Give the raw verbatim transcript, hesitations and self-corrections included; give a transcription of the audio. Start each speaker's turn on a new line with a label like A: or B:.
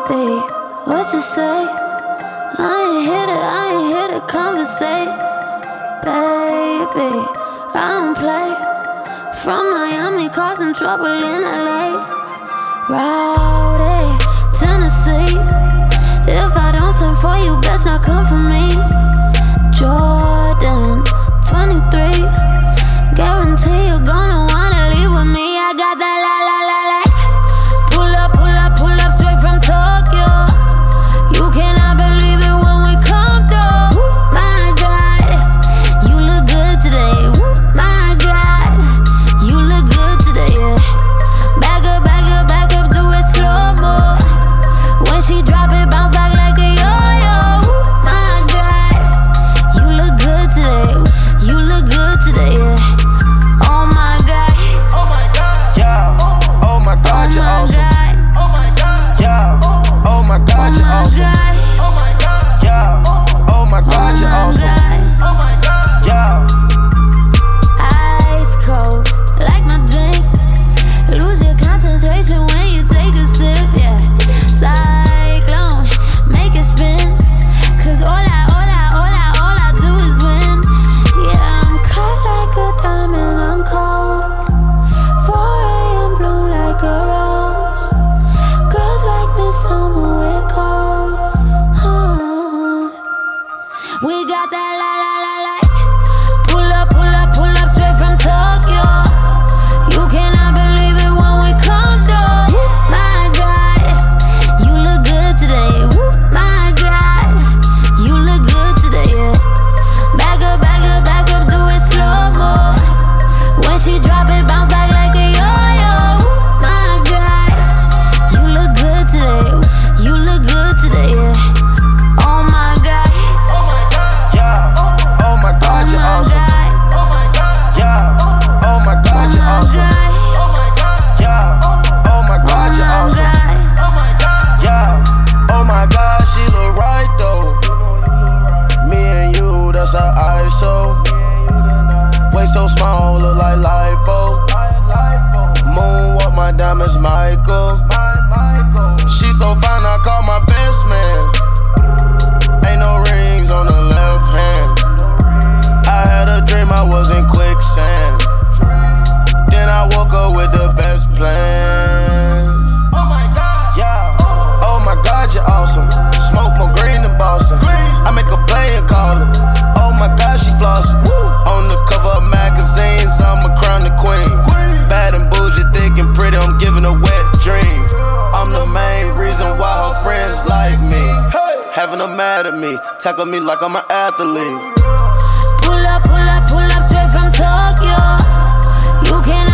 A: Baby, what you say? I ain't here to, I ain't here to conversate. Baby, I don't play. From Miami, causing trouble in L A. Rowdy, Tennessee. If I don't send for you, best not come for me. Jordan, twenty-three. Guarantee you're gonna wanna leave with me. I got that la la la la. Pull up, pull up, pull up straight from Tokyo. You cannot believe it when we come through. My God, you look good today. My God, you look good today. Yeah. Back up, back up, back up, do it slow mo. When she drop it, bounce back like a yo-yo. My God, you look good today. You look good today. Yeah. Oh my God.
B: Oh my God. Yeah. Oh my God, you're awesome. Oh my God. Yeah. Oh my God, you're awesome. Oh my God. Yeah. Oh my God, you're awesome. Oh my God. Yeah.
A: Ice cold, like my drink. Lose your concentration when you take a sip. Yeah. Cyclone, make it spin. Cause all I, all I, all I, all I do is win. Yeah, I'm cut like a diamond, I'm cold. four a.m. bloom like a rose. Girls like the summer, we're cold. Huh. We got that la la la la. Pull up, pull up, pull up straight from Tokyo. You cannot believe it when we come through. My God, you look good today. My God, you look good today. Yeah. Back up, back up, back up, do it slow mo. When she drop it, bounce back like a yo-yo. My God, you look good today. You look good today. Yeah. Oh my God.
B: Oh my God. Yeah. Oh my God, you're awesome. Oh my God. Yeah. Oh my God, you're awesome. Oh my God. Yeah. Oh my God, you're awesome. Oh my God. Yeah. Oh my God, she look right though. Me and you, that's our I S O. Waist so small, look like lipo. Moonwalk, my diamonds, Michael. She so fine, I call my best man. Ain't no rings on the left hand. I had a dream I was in quicksand. Then I woke up with the best plans. Oh my God, yeah. Oh my God, you're awesome. Smoke more green than Boston. I make a play and call it. Oh my God, she flossing. On the cover of magazines, I'm a crown the queen. Bad and bougie, thick and pretty, I'm giving a wet dream. I'm the main reason why her friends like me. Having them mad at me, tackle me like I'm an athlete.
A: Pull up, pull up, pull up straight from Tokyo. You cannot